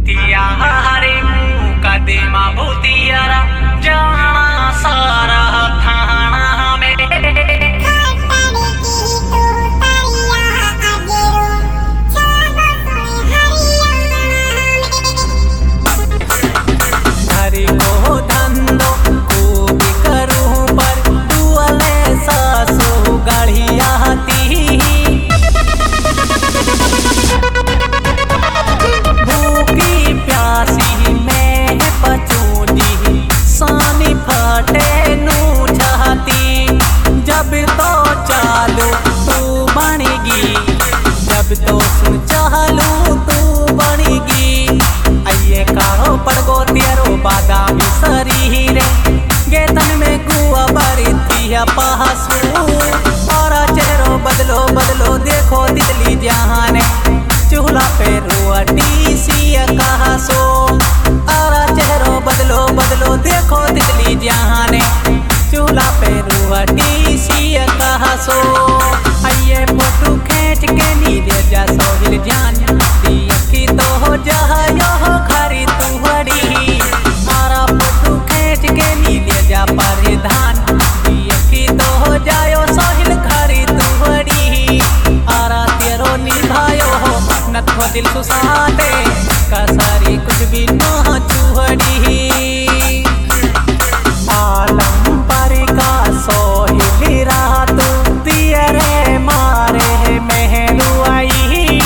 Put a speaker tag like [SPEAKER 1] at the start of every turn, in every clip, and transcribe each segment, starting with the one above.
[SPEAKER 1] भूतिया हरे मुँह का देमा भूतियारा जाना सारा थाना में हरी को धंधो खूब करूं पर दुआले सासू गाड़िया भूखी प्यासी में पचूदी सानी फटे नू चाहती जब तो चालू तू बनेगी जब तो सुन चालू तू बनेगी आइए काहो पड़गो तेरो बादामी शरीर गेतन में गुआ बरी थी पहासू और चेहरो बदलो बदलो देखो तितली जहाने चूल्हा पे रोटी सी कहा सो आरा चेहरो बदलो बदलो देखो तितली जहाने चूल्हा पे रोटी सी कहा सो आइए फोटो खींच के नीले जा सोहिल जान दी अखी तो हो जायो खरी तू हड़ी आरा फोटो खींच के नीले जा परिधान दी अखी तो हो जायो सोहिल खरी तू हड़ी आरा तेरो निभायो नथो दिल सुसाते कसारी कुछ भी न चूहड़ी आलम परी का सोहिली रात तेरे मारे महलू आई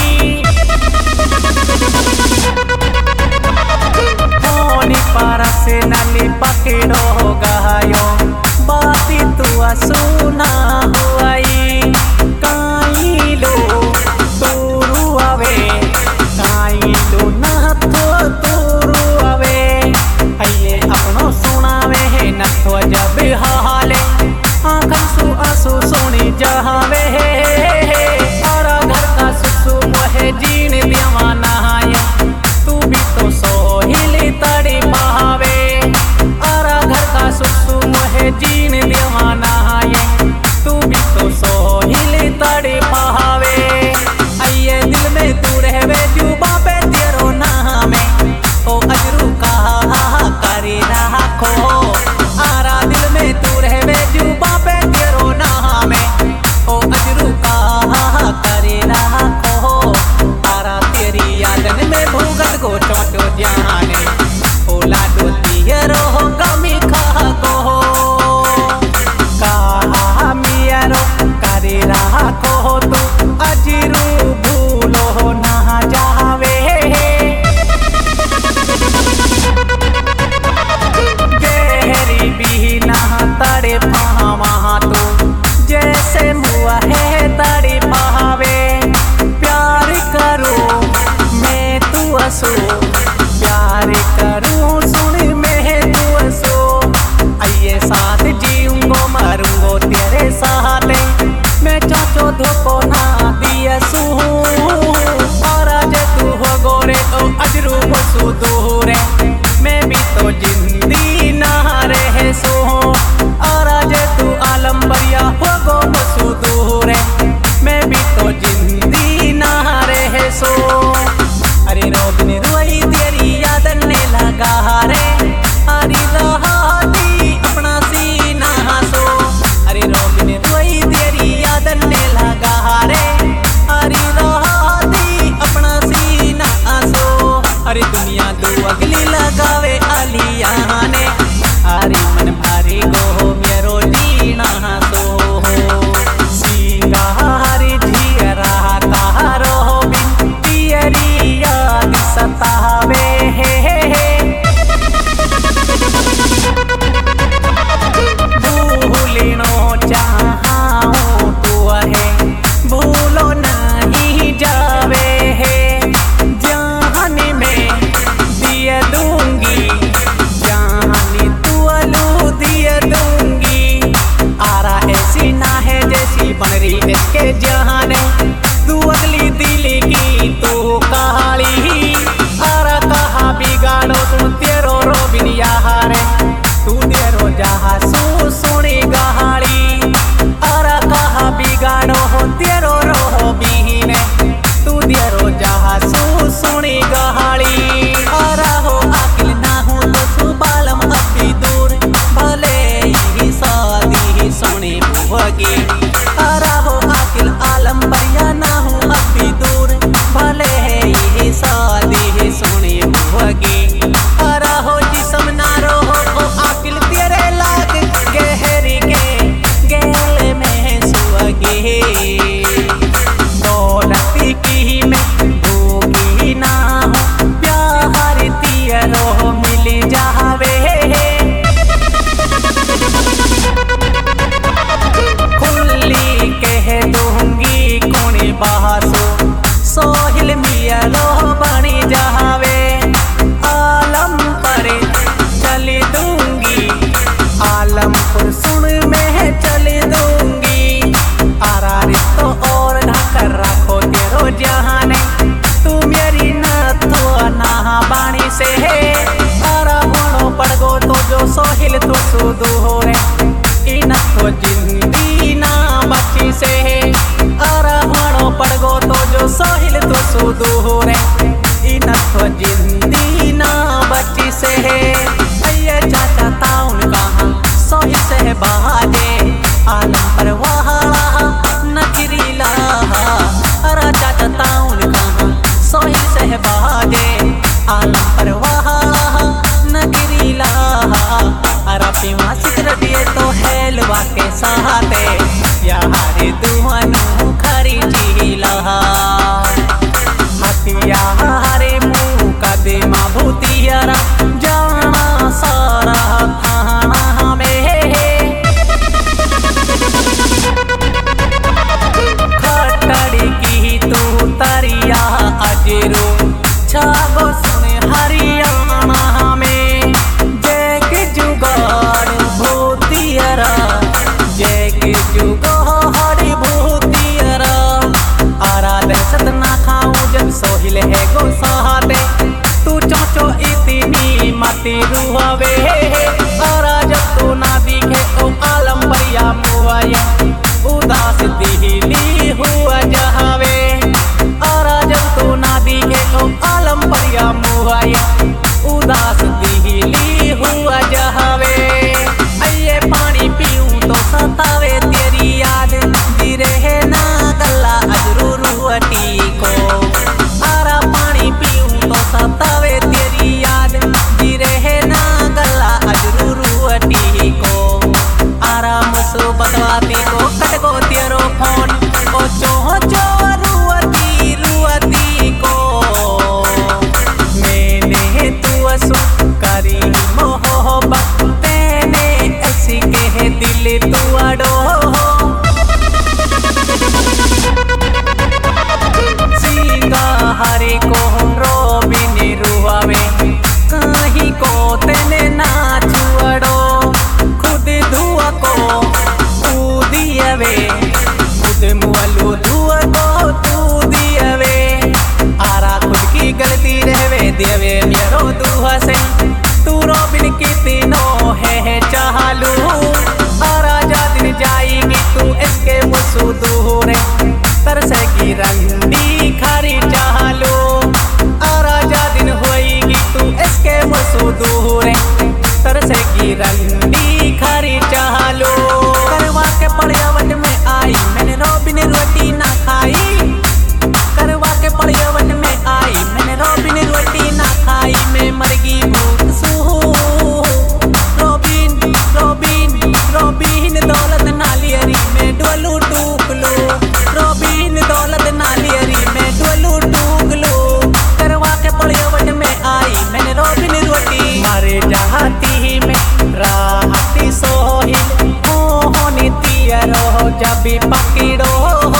[SPEAKER 1] होनी परस नली पकड़ो गायो बाती तू सुना हुआई काई लो तू आवे काई लो नथो तू आवे आइए अपनो सुनावे है नथो जब हाले आँखन सु आंसू सोनी जहावे और घर का सुसु मोहे जीन दीवाना है तू भी तो सोहिली तड़ी बहावे और घर का सुसु मोहे जीन दीवाना है तू भी तो सोहिली तड़ी बहावे आइए दिल में तू रहवे जुबा पे तेरो नाम ओ अजरू कहा करी राखो आरा दिल में तू रहवे जुबा पे तेरो नाम ओ अजरू कहा करी राखो आरा तेरी यादन में भूगत को चोटो जाने ओ लाडो तियरो गमी खा को कहा मियारो करी राखो तू अजरू भूलो ना जावे गहरी भी ना तड़े पावा तू जैसे मुआ है तड़े पावे प्यार करो मैं तू असो प्यार करूं सुन मैं तू असो आइए साथ जीऊंगो मरूंगो तेरे साथ मैं चाचो धोको ना दिया सू और आज तू हो गोरे तो अजरू बसू दूरे मैं भी तो जिंदगी ना रहे सो और आज तू आलम बरिया हो गो बसू दूरे मैं भी तो जिंदगी ना रहे सो अरे रोबनी रुई तेरी याद ने लगा रे हरी रहाती अपना सीना सो अरे रोबनी रुई तेरी याद ने लगा रे हरी रहा देवे मेरो दुआ से तू रोबिन की तीनों है चालू राजा दिन जाएगी तू इसके मुसु दूर तरसेगी रंडी खारी चालू राजा दिन होएगी तू इसके मुसु दूर तरसेगी रंडी खारी चालू करवा के पर्यावरण में आई मैंने रोबिन रोटी ना खाई करवा के पर्यावरण में आई मैंने रोबिन रोटी ना खाई मैं मरगी भूख सू रोबिन रोबिन रोबिन दौलत नालियरी में डोलू टूक लो रोबिन दौलत नालियरी में डोलू टूक लो करवा के पर्यावरण में आई मैंने रोबिन रोटी मारे जहाती में राहती सोहिल हो नीतिया रहो जब भी पकड़ो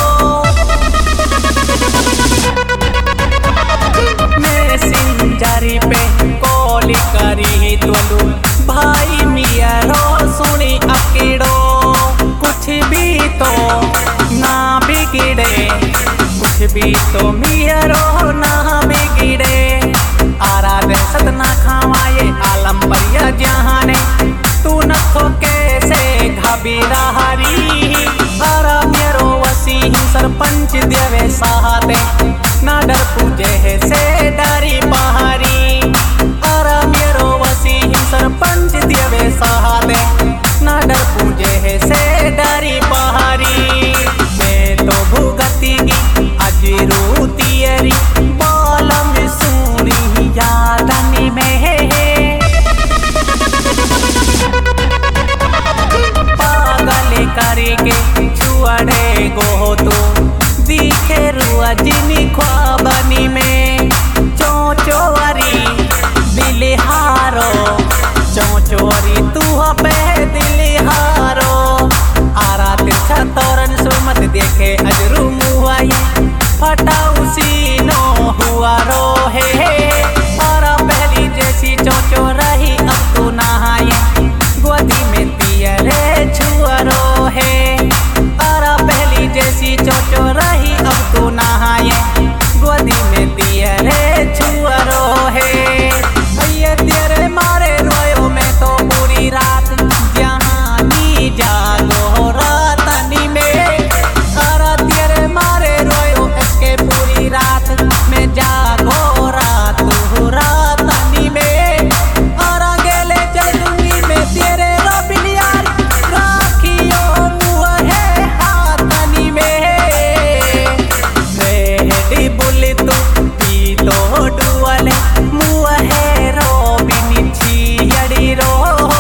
[SPEAKER 1] जारी पे कोली करी तुलू भाई मिया रो सुनी अकेड़ो कुछ भी तो ना बिगड़े कुछ भी तो मिया रो ना बिगड़े आराध सतना खावाए आलम बरिया जहाने तू न तो कैसे घबीरा हरी आरा मेरो वसी सरपंच देवे साहते ना डर पूजे से डरी पहाड़ी आरा मेरो वसी सरपंच देवे सहारे ना डर पूजे से डरी पहाड़ी मैं तो भुगती आज रूतियरी बालम सुनी यादनी में पागल करके छुआड़े गो तो दिखे रुआ जिनी ख्वाबनी में चोचोरी दिल हारो चोचोरी तू पे दिल हारो आरा तिरछा तोरन सुमत देखे अजरू मुआई फटा उसी नो हुआ रो है आरा पहली जैसी चोचो रही अब तू नहाए गोदी में पियरे छुआ रो है आरा पहली जैसी चोचो रही अब तू नहाए गोदी में पियरे छुआ रो है ये तेरे मारे रोयो मैं तो पूरी रात जहानी जागो रातनी में आरा तेरे मारे रोयो इसके पूरी रात में जागो रातनी में आरा गेले चलूंगी मैं तेरे रोबिन यार राखियो मुआ है हाथनी में रेडी बोले तो पी तो डुअले मुआ है रोबिन छियड़ी रो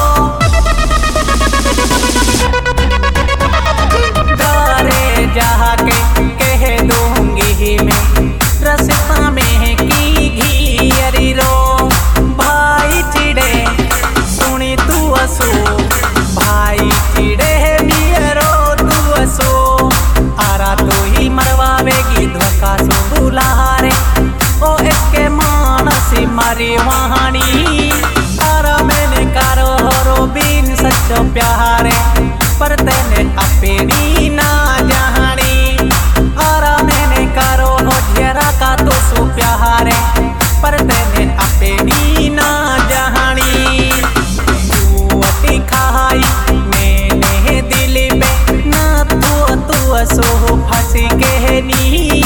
[SPEAKER 1] डरे जाके कह दूंगी मैं रस्ता में की घियरी रो भाई चिड़े सुनी तू असो भाई चिड़े मियरो तू असो आरा तू ही मरवावेगी धोखा सो बुलारे ओ इसके मानसी मारी वहानी आरा मैंने कारो रोबिन सच्चो प्यारे पर तेने अपनी ना जहानी आरा मैंने कारो ढेरा का तो सो प्यारे पर तेने अपनी ना जहानी तू अति खाई मैंने दिल पे ना तू सो फंसी गहनी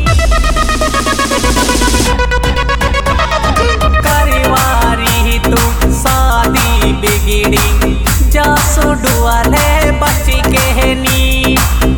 [SPEAKER 1] करिवारी तू शादी बिगड़ी जा सो डुआले बची कहनी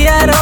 [SPEAKER 1] पिया